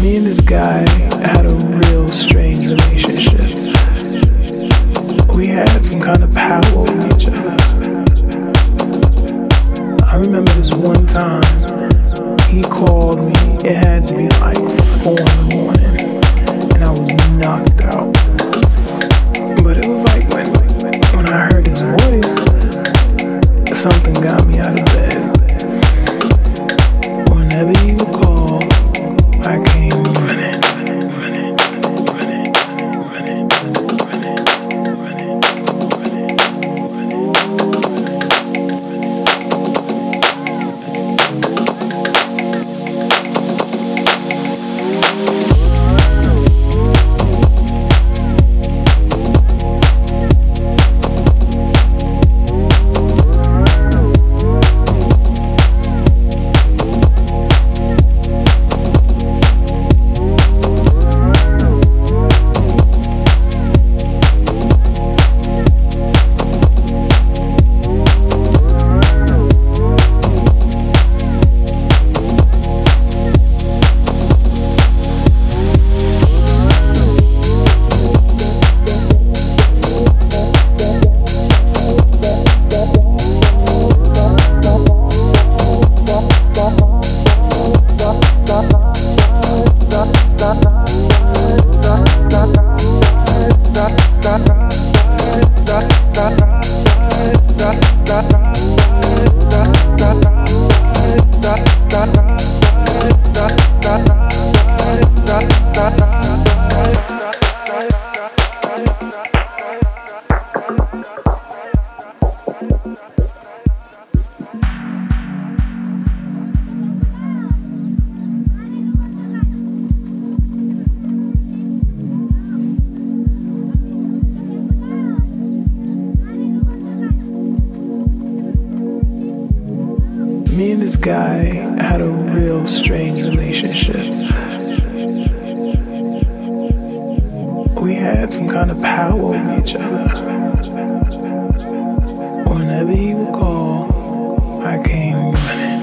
Me and this guy had a real strange relationship. We had some kind of power over each other. I remember this one time, he called me, it had to be like 4 in the morning, and I was knocked out. But it was like when I heard his voice, something got me out of bed. Whenever he would call, I came running. Me and this guy had a real strange relationship. We had some kind of power over each other. Whenever he would call, I came running.